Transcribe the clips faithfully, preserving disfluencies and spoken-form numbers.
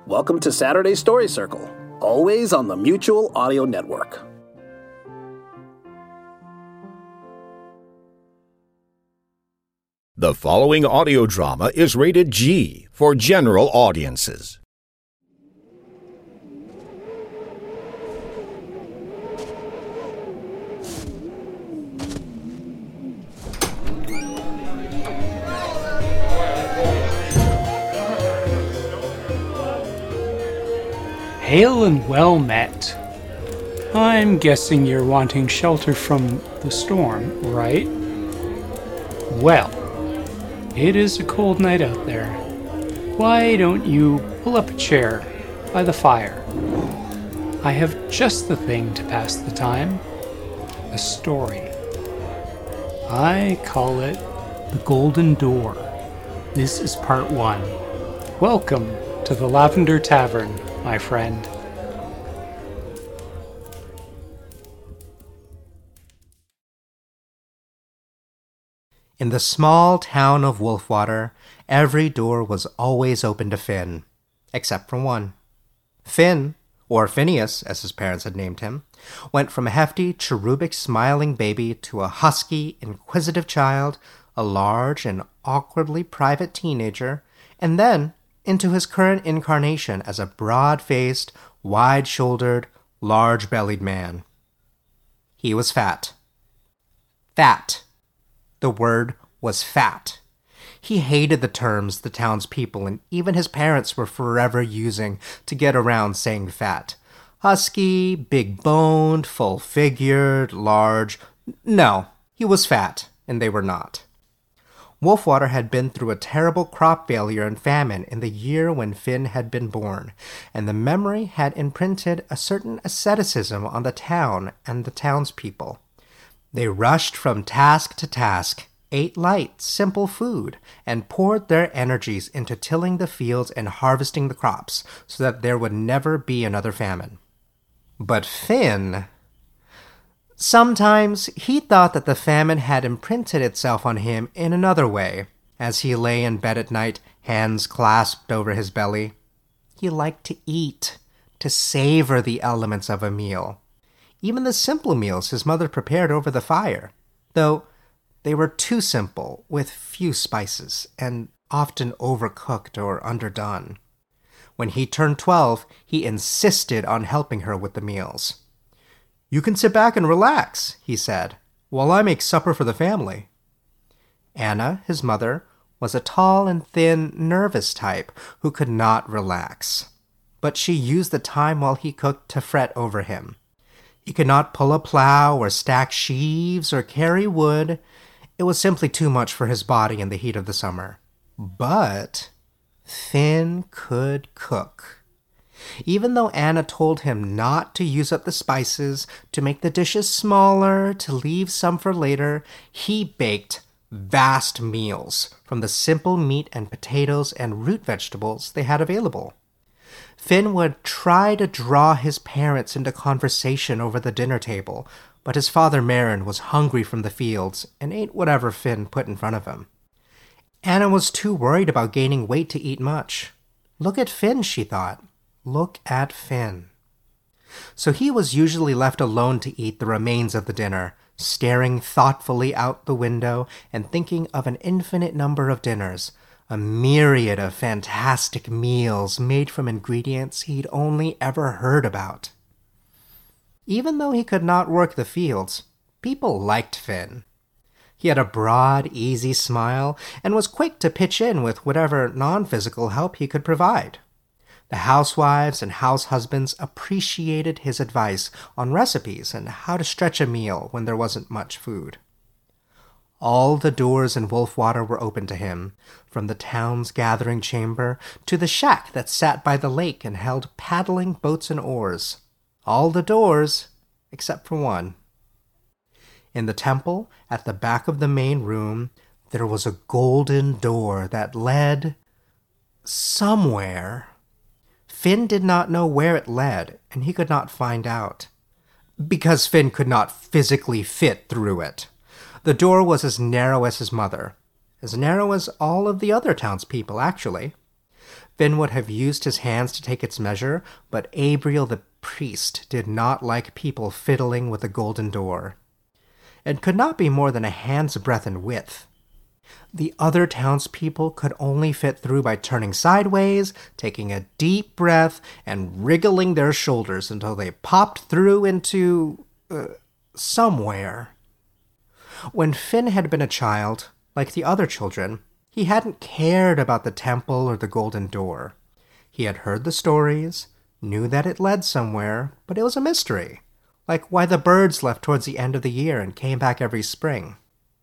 Welcome to Saturday Story Circle, always on the Mutual Audio Network. The following audio drama is rated G for general audiences. Hail and well met. I'm guessing you're wanting shelter from the storm, right? Well, it is a cold night out there. Why don't you pull up a chair by the fire? I have just the thing to pass the time. A story. I call it The Golden Door. This is part one. Welcome to the Lavender Tavern, my friend. In the small town of Wolfwater, every door was always open to Finn, except for one. Finn, or Phineas, as his parents had named him, went from a hefty, cherubic, smiling baby to a husky, inquisitive child, a large and awkwardly private teenager, and then into his current incarnation as a broad-faced, wide-shouldered, large-bellied man. He was fat. Fat. The word was fat. He hated the terms the townspeople and even his parents were forever using to get around saying fat. Husky, big-boned, full-figured, large. No, he was fat, and they were not. Wolfwater had been through a terrible crop failure and famine in the year when Finn had been born, and the memory had imprinted a certain asceticism on the town and the townspeople. They rushed from task to task, ate light, simple food, and poured their energies into tilling the fields and harvesting the crops so that there would never be another famine. But Finn... Sometimes he thought that the famine had imprinted itself on him in another way, as he lay in bed at night, hands clasped over his belly. He liked to eat, to savor the elements of a meal, even the simple meals his mother prepared over the fire, though they were too simple, with few spices, and often overcooked or underdone. When he turned twelve, he insisted on helping her with the meals. "You can sit back and relax," he said, "while I make supper for the family." Anna, his mother, was a tall and thin, nervous type who could not relax. But she used the time while he cooked to fret over him. He could not pull a plow or stack sheaves or carry wood. It was simply too much for his body in the heat of the summer. But Finn could cook. Even though Anna told him not to use up the spices, to make the dishes smaller, to leave some for later, he baked vast meals from the simple meat and potatoes and root vegetables they had available. Finn would try to draw his parents into conversation over the dinner table, but his father Marin was hungry from the fields and ate whatever Finn put in front of him. Anna was too worried about gaining weight to eat much. Look at Finn, she thought. Look at Finn. So he was usually left alone to eat the remains of the dinner, staring thoughtfully out the window and thinking of an infinite number of dinners, a myriad of fantastic meals made from ingredients he'd only ever heard about. Even though he could not work the fields, people liked Finn. He had a broad, easy smile and was quick to pitch in with whatever non-physical help he could provide. The housewives and house husbands appreciated his advice on recipes and how to stretch a meal when there wasn't much food. All the doors in Wolfwater were open to him, from the town's gathering chamber to the shack that sat by the lake and held paddling boats and oars. All the doors, except for one. In the temple, at the back of the main room, there was a golden door that led somewhere. Finn did not know where it led, and he could not find out. Because Finn could not physically fit through it. The door was as narrow as his mother, as narrow as all of the other townspeople, actually. Finn would have used his hands to take its measure, but Abriel the priest did not like people fiddling with the golden door. It could not be more than a hand's breadth in width. The other townspeople could only fit through by turning sideways, taking a deep breath, and wriggling their shoulders until they popped through into... Uh, somewhere. When Finn had been a child, like the other children, he hadn't cared about the temple or the golden door. He had heard the stories, knew that it led somewhere, but it was a mystery, like why the birds left towards the end of the year and came back every spring.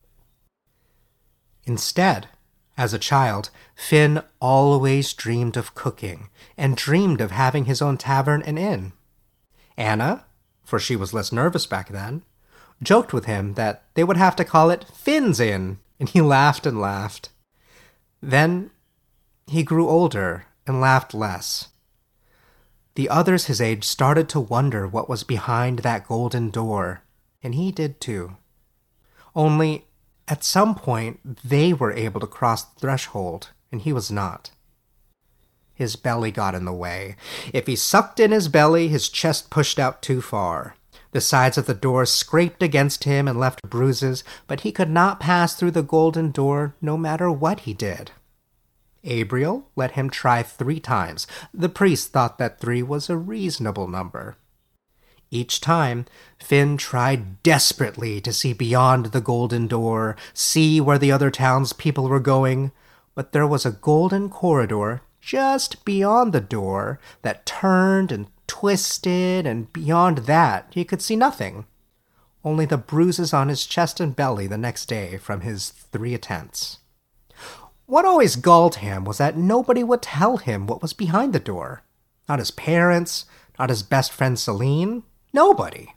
Instead, as a child, Finn always dreamed of cooking and dreamed of having his own tavern and inn. Anna, for she was less nervous back then, joked with him that they would have to call it Finn's Inn, and he laughed and laughed. Then he grew older and laughed less. The others his age started to wonder what was behind that golden door, and he did too. Only, at some point, they were able to cross the threshold, and he was not. His belly got in the way. If he sucked in his belly, his chest pushed out too far. The sides of the door scraped against him and left bruises, but he could not pass through the golden door no matter what he did. Abriel let him try three times. The priest thought that three was a reasonable number. Each time, Finn tried desperately to see beyond the golden door, see where the other townspeople were going, but there was a golden corridor just beyond the door that turned and twisted, and beyond that he could see nothing, only the bruises on his chest and belly the next day from his three attempts. What always galled him was that nobody would tell him what was behind the door. Not his parents, not his best friend Celine, nobody.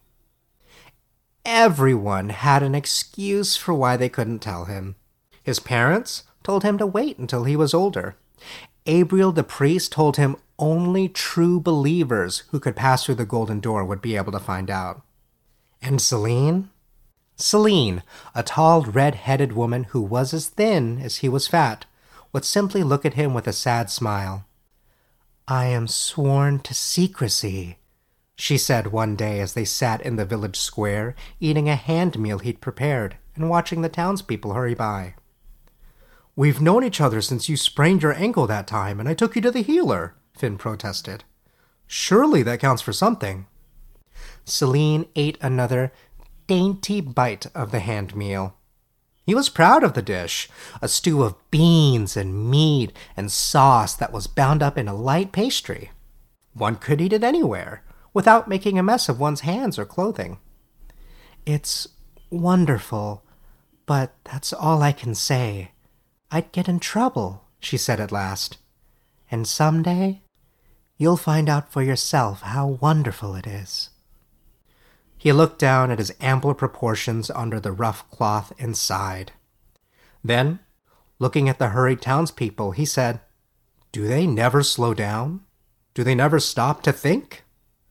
Everyone had an excuse for why they couldn't tell him. His parents told him to wait until he was older. Abriel the priest told him only true believers who could pass through the golden door would be able to find out. And Celine? Celine, a tall red-headed woman who was as thin as he was fat, would simply look at him with a sad smile. "I am sworn to secrecy," she said one day as they sat in the village square, eating a hand meal he'd prepared and watching the townspeople hurry by. "We've known each other since you sprained your ankle that time, and I took you to the healer," Finn protested. "Surely that counts for something." Celine ate another dainty bite of the hand meal. He was proud of the dish, a stew of beans and meat and sauce that was bound up in a light pastry. One could eat it anywhere, without making a mess of one's hands or clothing. "It's wonderful, but that's all I can say. I'd get in trouble," she said at last. "And someday, you'll find out for yourself how wonderful it is." He looked down at his ample proportions under the rough cloth and sighed. Then, looking at the hurried townspeople, he said, "Do they never slow down? Do they never stop to think?"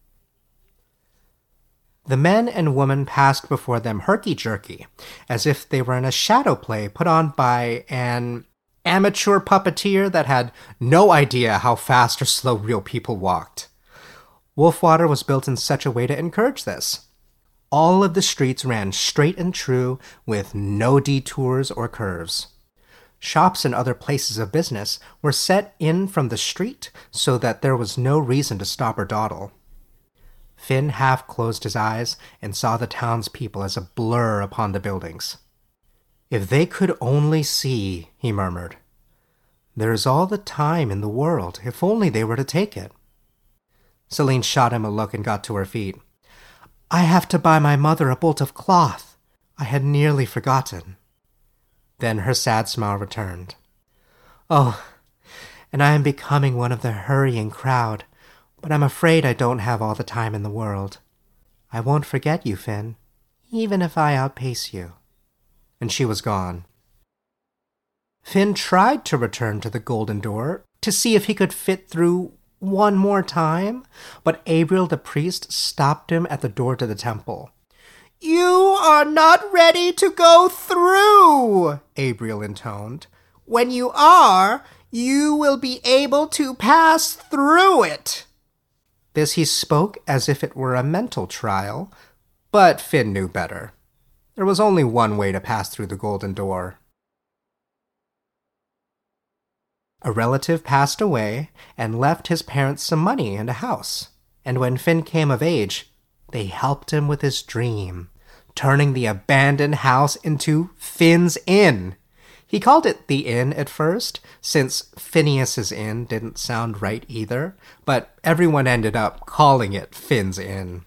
The men and women passed before them herky-jerky, as if they were in a shadow play put on by an amateur puppeteer that had no idea how fast or slow real people walked. Wolfwater was built in such a way to encourage this. All of the streets ran straight and true, with no detours or curves. Shops and other places of business were set in from the street so that there was no reason to stop or dawdle. Finn half closed his eyes and saw the townspeople as a blur upon the buildings. "If they could only see," he murmured. "There is all the time in the world, if only they were to take it." Celine shot him a look and got to her feet. "I have to buy my mother a bolt of cloth. I had nearly forgotten." Then her sad smile returned. "Oh, and I am becoming one of the hurrying crowd, but I'm afraid I don't have all the time in the world. I won't forget you, Finn, even if I outpace you." And she was gone. Finn tried to return to the golden door to see if he could fit through one more time, but Abriel the priest stopped him at the door to the temple. "You are not ready to go through," Abriel intoned. "When you are, You will be able to pass through it." This he spoke as if it were a mental trial, but Finn knew better. There was only one way to pass through the golden door. A relative passed away and left his parents some money and a house, and when Finn came of age, they helped him with his dream, turning the abandoned house into Finn's Inn. He called it the Inn at first, since Phineas's Inn didn't sound right either, but everyone ended up calling it Finn's Inn.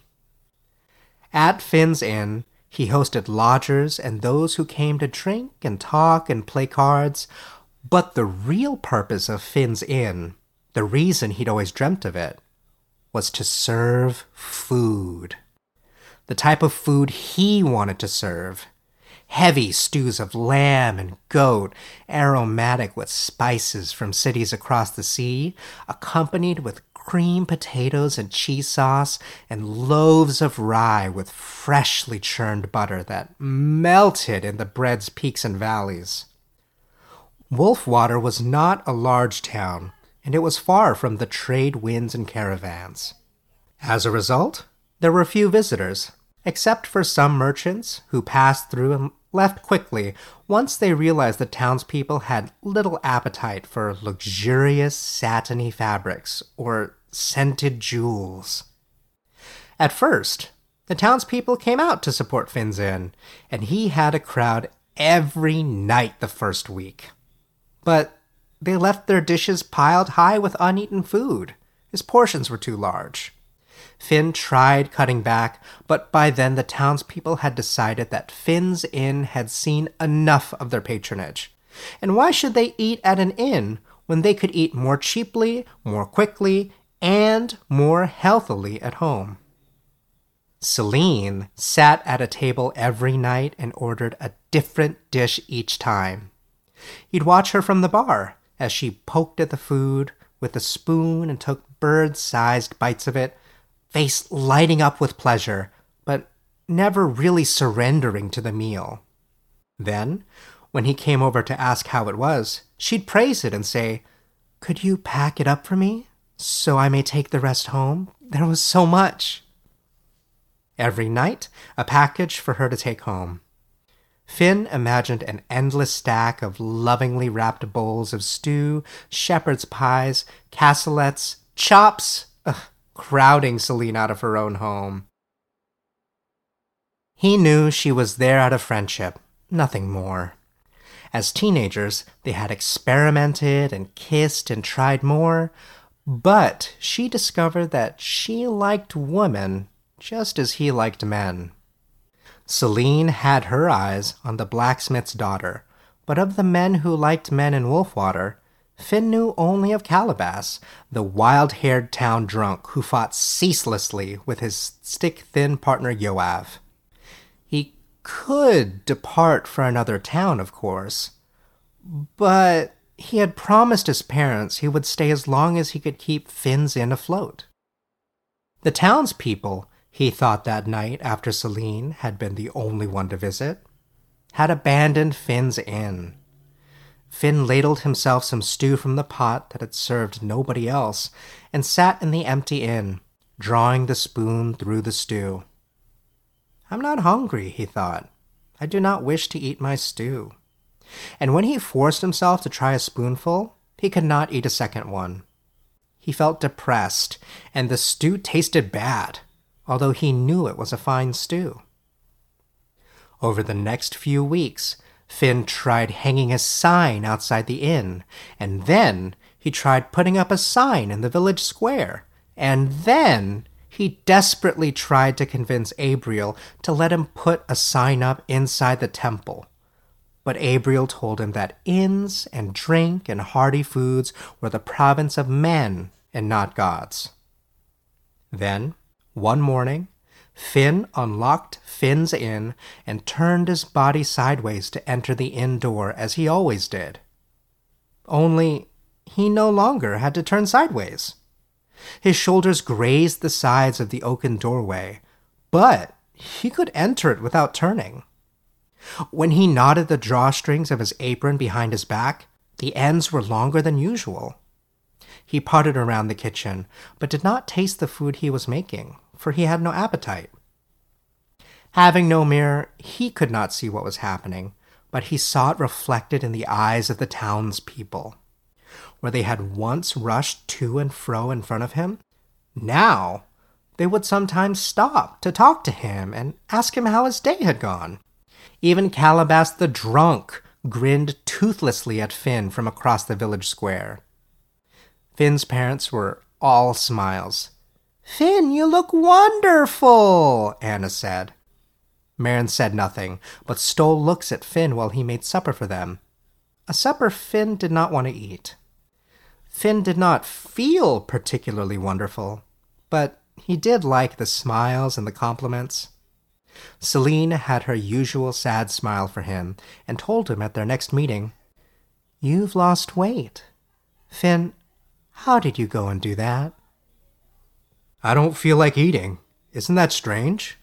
At Finn's Inn, he hosted lodgers and those who came to drink and talk and play cards. But the real purpose of Finn's Inn, the reason he'd always dreamt of it, was to serve food. The type of food he wanted to serve. Heavy stews of lamb and goat, aromatic with spices from cities across the sea, accompanied with cream potatoes and cheese sauce, and loaves of rye with freshly churned butter that melted in the bread's peaks and valleys. Wolfwater was not a large town, and it was far from the trade winds and caravans. As a result, there were few visitors, except for some merchants who passed through and left quickly once they realized the townspeople had little appetite for luxurious satiny fabrics or scented jewels. At first, the townspeople came out to support Finn's Inn, and he had a crowd every night the first week. But they left their dishes piled high with uneaten food. His portions were too large. Finn tried cutting back, but by then the townspeople had decided that Finn's Inn had seen enough of their patronage. And why should they eat at an inn when they could eat more cheaply, more quickly, and more healthily at home? Celine sat at a table every night and ordered a different dish each time. He'd watch her from the bar as she poked at the food with a spoon and took bird-sized bites of it, face lighting up with pleasure, but never really surrendering to the meal. Then, when he came over to ask how it was, she'd praise it and say, "Could you pack it up for me, so I may take the rest home? There was so much." Every night, a package for her to take home. Finn imagined an endless stack of lovingly wrapped bowls of stew, shepherd's pies, cassolettes, chops, ugh, crowding Celine out of her own home. He knew she was there out of friendship, nothing more. As teenagers, they had experimented and kissed and tried more, but she discovered that she liked women just as he liked men. Celine had her eyes on the blacksmith's daughter, but of the men who liked men in Wolfwater, Finn knew only of Calabas, the wild-haired town drunk who fought ceaselessly with his stick-thin partner Yoav. He could depart for another town, of course, but he had promised his parents he would stay as long as he could keep Finn's Inn afloat. The townspeople, he thought that night after Celine had been the only one to visit, had abandoned Finn's Inn. Finn ladled himself some stew from the pot that had served nobody else and sat in the empty inn, drawing the spoon through the stew. "I'm not hungry," he thought. "I do not wish to eat my stew." And when he forced himself to try a spoonful, he could not eat a second one. He felt depressed, and the stew tasted bad, although he knew it was a fine stew. Over the next few weeks, Finn tried hanging a sign outside the inn, and then he tried putting up a sign in the village square, and then he desperately tried to convince Abriel to let him put a sign up inside the temple. But Abriel told him that inns and drink and hearty foods were the province of men and not gods. Then, one morning, Finn unlocked Finn's Inn and turned his body sideways to enter the inn door as he always did. Only, he no longer had to turn sideways. His shoulders grazed the sides of the oaken doorway, but he could enter it without turning. When he knotted the drawstrings of his apron behind his back, The ends were longer than usual. He pottered around the kitchen, but did not taste the food he was making, for he had no appetite. Having no mirror, he could not see what was happening, but he saw it reflected in the eyes of the townspeople. Where they had once rushed to and fro in front of him, now they would sometimes stop to talk to him and ask him how his day had gone. Even Calabash the drunk grinned toothlessly at Finn from across the village square. Finn's parents were all smiles. "Finn, you look wonderful," Anna said. Maren said nothing, but stole looks at Finn while he made supper for them. A supper Finn did not want to eat. Finn did not feel particularly wonderful, but he did like the smiles and the compliments. Celine had her usual sad smile for him and told him at their next meeting, "You've lost weight. Finn, how did you go and do that?" "I don't feel like eating. Isn't that strange?"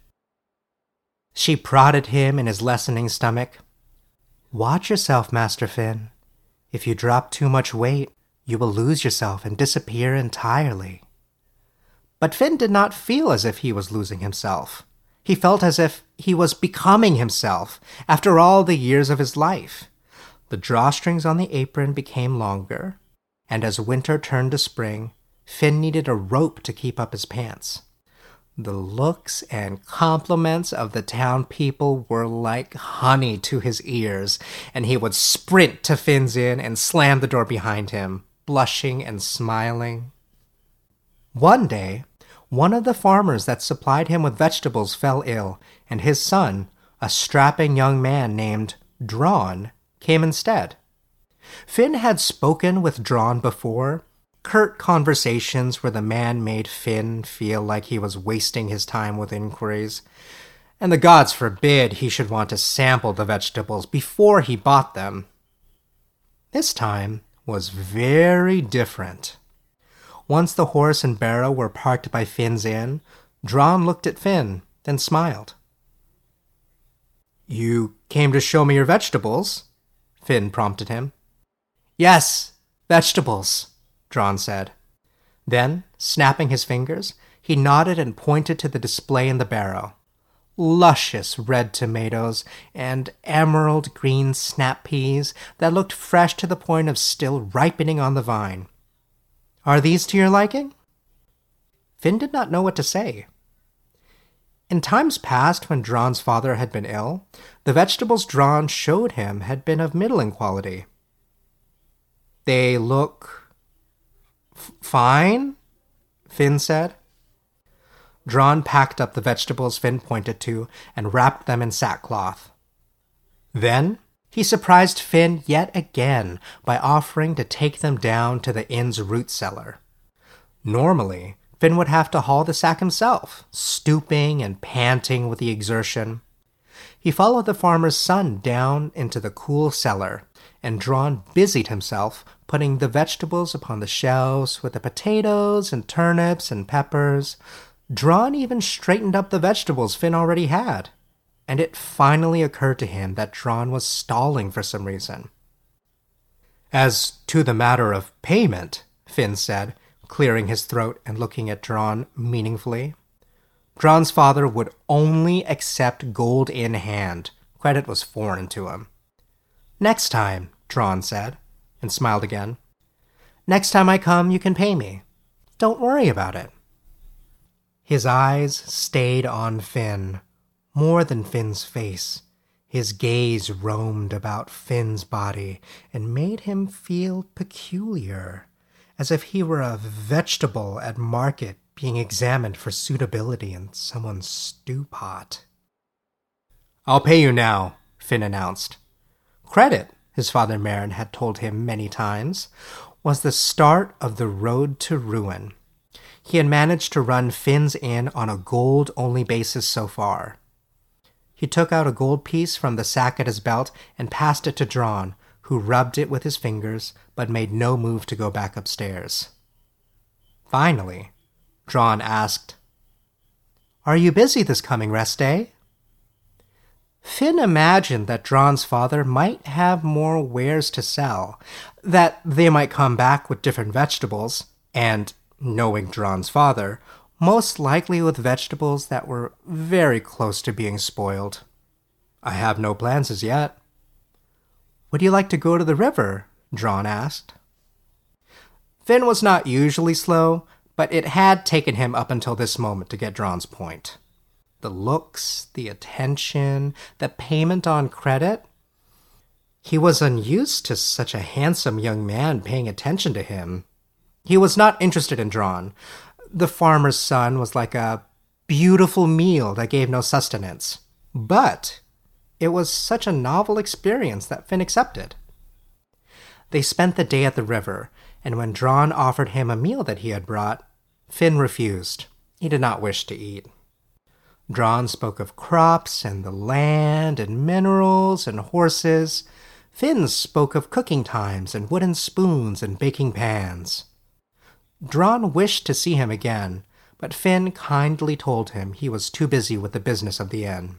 She prodded him in his lessening stomach. "Watch yourself, Master Finn. If you drop too much weight, you will lose yourself and disappear entirely." But Finn did not feel as if he was losing himself. He felt as if he was becoming himself after all the years of his life. The drawstrings on the apron became longer, and as winter turned to spring, Finn needed a rope to keep up his pants. The looks and compliments of the town people were like honey to his ears, and he would sprint to Finn's inn and slam the door behind him, blushing and smiling. One day, one of the farmers that supplied him with vegetables fell ill, and his son, a strapping young man named Drawn, came instead. Finn had spoken with Drawn before, curt conversations where the man made Finn feel like he was wasting his time with inquiries, and the gods forbid he should want to sample the vegetables before he bought them. This time was very different. Once the horse and barrow were parked by Finn's inn, Drawn looked at Finn, then smiled. "You came to show me your vegetables?" Finn prompted him. "Yes, vegetables," Drawn said. Then, snapping his fingers, he nodded and pointed to the display in the barrow. Luscious red tomatoes and emerald green snap peas that looked fresh to the point of still ripening on the vine. "Are these to your liking?" Finn did not know what to say. In times past, when Drawn's father had been ill, the vegetables Drawn showed him had been of middling quality. "They look f- fine," Finn said. Drawn packed up the vegetables Finn pointed to and wrapped them in sackcloth. Then he surprised Finn yet again by offering to take them down to the inn's root cellar. Normally, Finn would have to haul the sack himself, stooping and panting with the exertion. He followed the farmer's son down into the cool cellar, and Drawn busied himself putting the vegetables upon the shelves with the potatoes and turnips and peppers. Drawn even straightened up the vegetables Finn already had, and it finally occurred to him that Drawn was stalling for some reason. "As to the matter of payment," Finn said, clearing his throat and looking at Drawn meaningfully. Drawn's father would only accept gold in hand. Credit was foreign to him. "Next time," Drawn said, and smiled again. "Next time I come, you can pay me. Don't worry about it." His eyes stayed on Finn, more than Finn's face. His gaze roamed about Finn's body and made him feel peculiar, as if he were a vegetable at market being examined for suitability in someone's stew pot. "I'll pay you now," Finn announced. Credit, his father Maren had told him many times, was the start of the road to ruin. He had managed to run Finn's inn on a gold-only basis so far. He took out a gold piece from the sack at his belt and passed it to Drawn, who rubbed it with his fingers but made no move to go back upstairs. Finally, Drawn asked, "Are you busy this coming rest day?" Finn imagined that Dron's father might have more wares to sell, that they might come back with different vegetables, and, knowing Dron's father, most likely with vegetables that were very close to being spoiled. "I have no plans as yet." "Would you like to go to the river?" Dron asked. Finn was not usually slow, but it had taken him up until this moment to get Dron's point. The looks, the attention, the payment on credit. He was unused to such a handsome young man paying attention to him. He was not interested in Dron. The farmer's son was like a beautiful meal that gave no sustenance. But it was such a novel experience that Finn accepted. They spent the day at the river, and when Dron offered him a meal that he had brought, Finn refused. He did not wish to eat. Dron spoke of crops and the land and minerals and horses. Finn spoke of cooking times and wooden spoons and baking pans. Dron wished to see him again, but Finn kindly told him he was too busy with the business of the inn.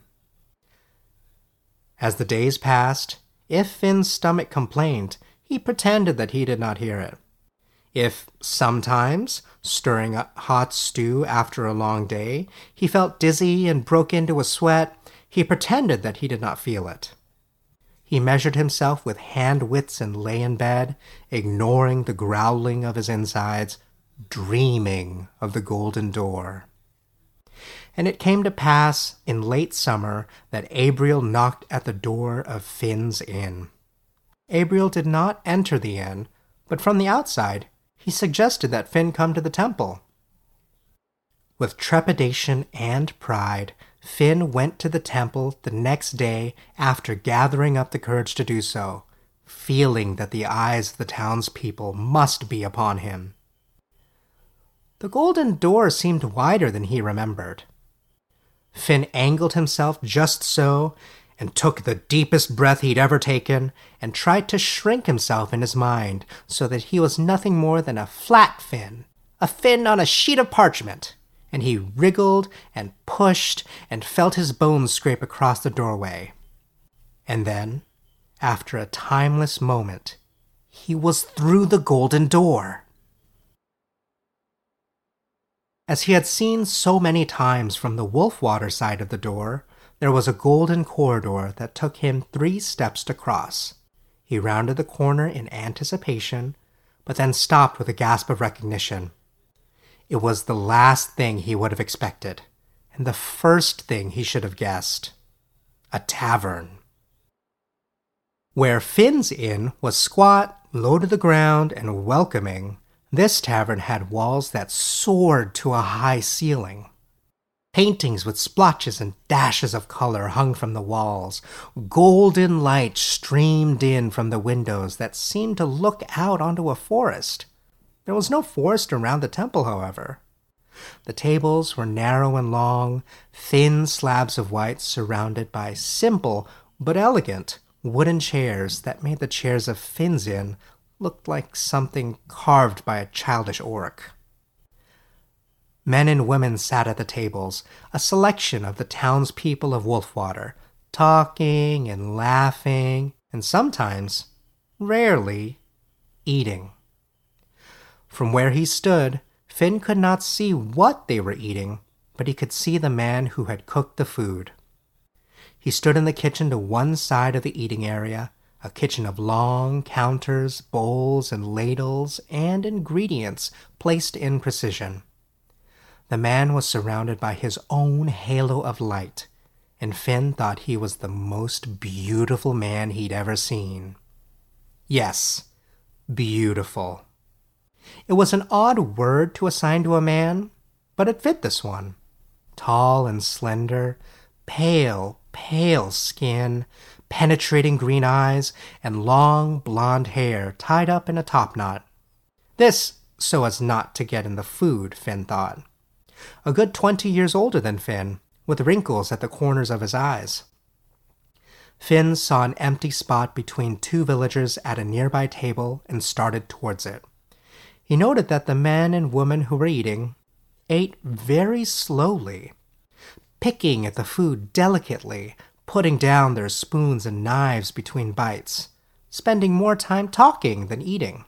As the days passed, if Finn's stomach complained, he pretended that he did not hear it. If, sometimes, stirring a hot stew after a long day, he felt dizzy and broke into a sweat, he pretended that he did not feel it. He measured himself with hand widths and lay in bed, ignoring the growling of his insides, dreaming of the golden door. And it came to pass in late summer that Abriel knocked at the door of Finn's inn. Abriel did not enter the inn, but from the outside, he suggested that Finn come to the temple. With trepidation and pride, Finn went to the temple the next day after gathering up the courage to do so, feeling that the eyes of the townspeople must be upon him. The golden door seemed wider than he remembered. Finn angled himself just so, and took the deepest breath he'd ever taken, and tried to shrink himself in his mind so that he was nothing more than a flat fin, a fin on a sheet of parchment, and he wriggled and pushed and felt his bones scrape across the doorway. And then, after a timeless moment, he was through the golden door. As he had seen so many times from the Wolfwater side of the door, there was a golden corridor that took him three steps to cross. He rounded the corner in anticipation, but then stopped with a gasp of recognition. It was the last thing he would have expected, and the first thing he should have guessed. A tavern. Where Finn's inn was squat, low to the ground, and welcoming, this tavern had walls that soared to a high ceiling. Paintings with splotches and dashes of color hung from the walls. Golden light streamed in from the windows that seemed to look out onto a forest. There was no forest around the temple, however. The tables were narrow and long, thin slabs of white surrounded by simple but elegant wooden chairs that made the chairs of Finn's inn look like something carved by a childish orc. Men and women sat at the tables, a selection of the townspeople of Wolfwater, talking and laughing, and sometimes, rarely, eating. From where he stood, Finn could not see what they were eating, but he could see the man who had cooked the food. He stood in the kitchen to one side of the eating area, a kitchen of long counters, bowls, and ladles, and ingredients placed in precision. The man was surrounded by his own halo of light, and Finn thought he was the most beautiful man he'd ever seen. Yes, beautiful. It was an odd word to assign to a man, but it fit this one. Tall and slender, pale, pale skin, penetrating green eyes, and long blonde hair tied up in a topknot. This so as not to get in the food, Finn thought. A good twenty years older than Finn, with wrinkles at the corners of his eyes. Finn saw an empty spot between two villagers at a nearby table and started towards it. He noted that the men and women who were eating ate very slowly, picking at the food delicately, putting down their spoons and knives between bites, spending more time talking than eating.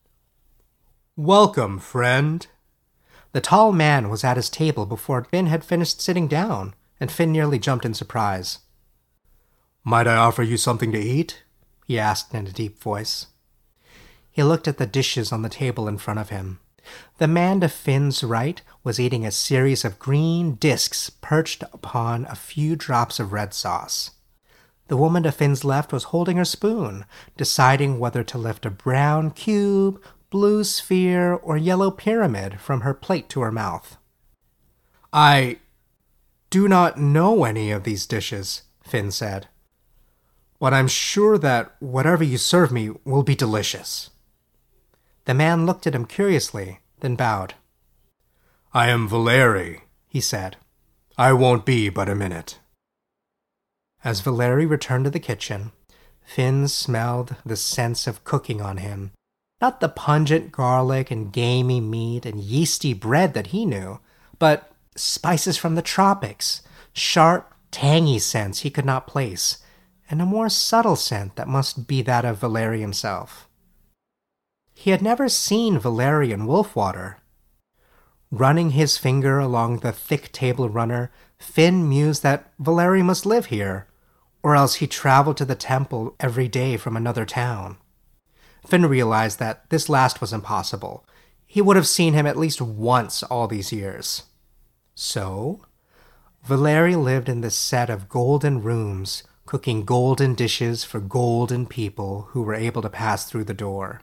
"Welcome, friend." The tall man was at his table before Finn had finished sitting down, and Finn nearly jumped in surprise. "Might I offer you something to eat?" he asked in a deep voice. He looked at the dishes on the table in front of him. The man to Finn's right was eating a series of green discs perched upon a few drops of red sauce. The woman to Finn's left was holding her spoon, deciding whether to lift a brown cube, blue sphere, or yellow pyramid from her plate to her mouth. "I do not know any of these dishes," Finn said, "but I'm sure that whatever you serve me will be delicious." The man looked at him curiously, then bowed. "I am Valeri," he said. "I won't be but a minute." As Valeri returned to the kitchen, Finn smelled the sense of cooking on him. Not the pungent garlic and gamey meat and yeasty bread that he knew, but spices from the tropics, sharp, tangy scents he could not place, and a more subtle scent that must be that of Valeri himself. He had never seen Valeri in Wolfwater. Running his finger along the thick table runner, Finn mused that Valeri must live here, or else he traveled to the temple every day from another town. Finn realized that this last was impossible. He would have seen him at least once all these years. So, Valeri lived in this set of golden rooms, cooking golden dishes for golden people who were able to pass through the door.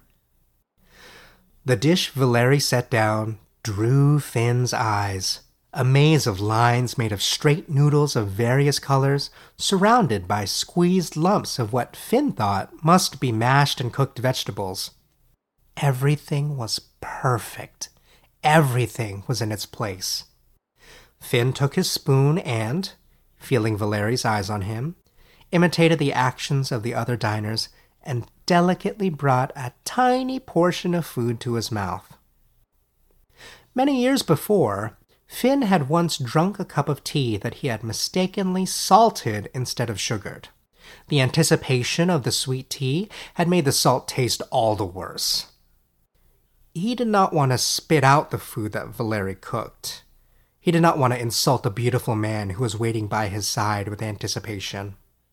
The dish Valeri set down drew Finn's eyes, a maze of lines made of straight noodles of various colors, surrounded by squeezed lumps of what Finn thought must be mashed and cooked vegetables. Everything was perfect. Everything was in its place. Finn took his spoon and, feeling Valeri's eyes on him, imitated the actions of the other diners and delicately brought a tiny portion of food to his mouth. Many years before, Finn had once drunk a cup of tea that he had mistakenly salted instead of sugared. The anticipation of the sweet tea had made the salt taste all the worse. He did not want to spit out the food that Valeri cooked. He did not want to insult the beautiful man who was waiting by his side with anticipation.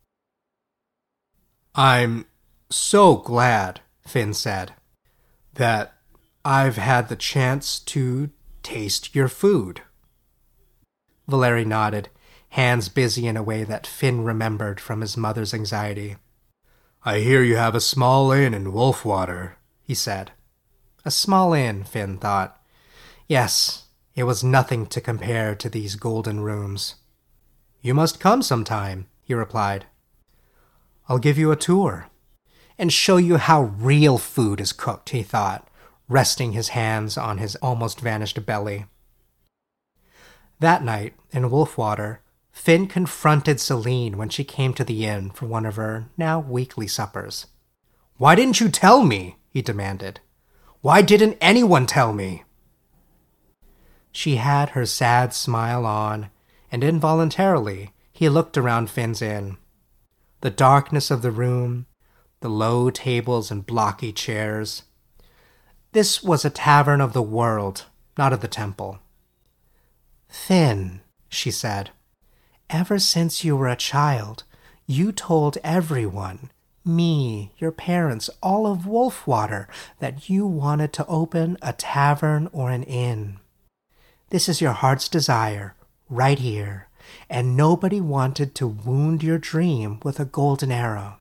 "I'm so glad," Finn said, "that I've had the chance to taste your food." Valeri nodded, hands busy in a way that Finn remembered from his mother's anxiety. "I hear you have a small inn in Wolfwater," he said. A small inn, Finn thought. Yes, it was nothing to compare to these golden rooms. "You must come sometime," he replied. "I'll give you a tour and show you how real food is cooked," he thought, resting his hands on his almost vanished belly. That night, in Wolfwater, Finn confronted Celine when she came to the inn for one of her now weekly suppers. "Why didn't you tell me?" he demanded. "Why didn't anyone tell me?" She had her sad smile on, and involuntarily he looked around Finn's inn. The darkness of the room, the low tables and blocky chairs. This was a tavern of the world, not of the temple. "Finn," she said, "ever since you were a child, you told everyone, me, your parents, all of Wolfwater, that you wanted to open a tavern or an inn. This is your heart's desire, right here, and nobody wanted to wound your dream with a golden arrow."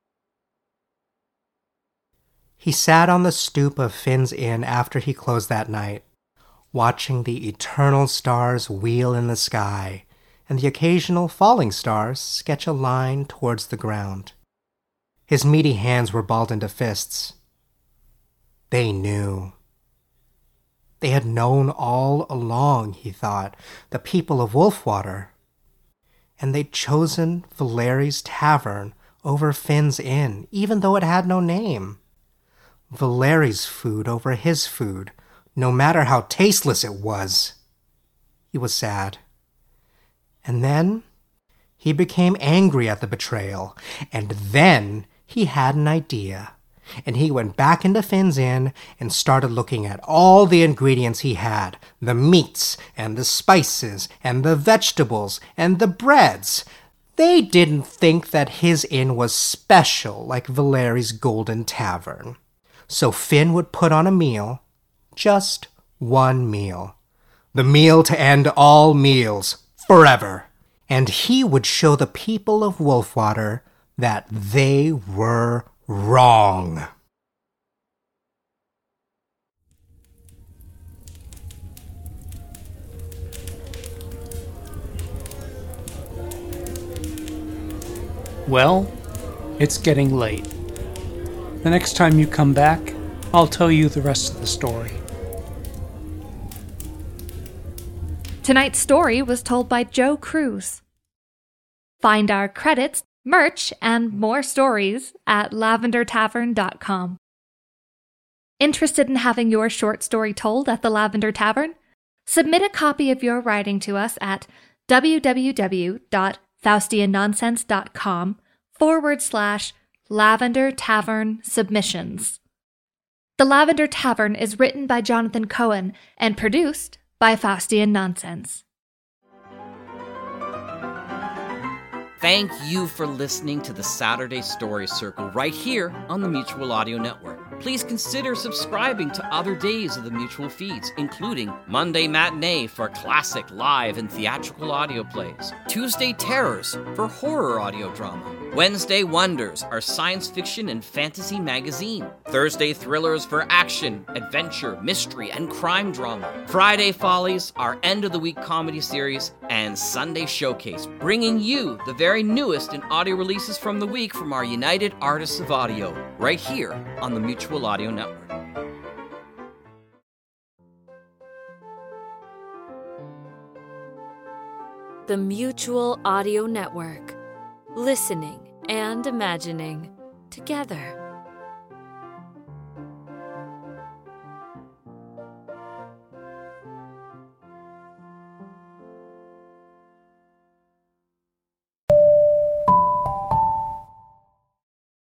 He sat on the stoop of Finn's inn after he closed that night, watching the eternal stars wheel in the sky and the occasional falling stars sketch a line towards the ground. His meaty hands were balled into fists. They knew. They had known all along, he thought, the people of Wolfwater. And they'd chosen Valeri's tavern over Finn's inn, even though it had no name. Valeri's food over his food, no matter how tasteless it was. He was sad. And then He became angry at the betrayal, and then he had an idea. And he went back into Finn's Inn and started looking at all the ingredients he had, the meats and the spices and the vegetables and the breads. They didn't think that his inn was special like Valeri's Golden Tavern. So Finn would put on a meal, just one meal. The meal to end all meals, forever. And he would show the people of Wolfwater that they were wrong. Well, it's getting late. The next time you come back, I'll tell you the rest of the story. Tonight's story was told by Joe Cruz. Find our credits, merch, and more stories at lavender tavern dot com. Interested in having your short story told at the Lavender Tavern? Submit a copy of your writing to us at www.faustiannonsense.com forward slash Lavender Tavern Submissions. The Lavender Tavern is written by Jonathan Cohen and produced by Faustian Nonsense. Thank you for listening to the Saturday Story Circle right here on the Mutual Audio Network. Please consider subscribing to other days of the Mutual feeds, including Monday Matinee for classic live and theatrical audio plays, Tuesday Terrors for horror audio drama, Wednesday Wonders, our science fiction and fantasy magazine, Thursday Thrillers for action, adventure, mystery, and crime drama, Friday Follies, our end-of-the-week comedy series, and Sunday Showcase, bringing you the very newest in audio releases from the week from our United Artists of Audio, right here on the Mutual Audio Network. The Mutual Audio Network. Listening and imagining together.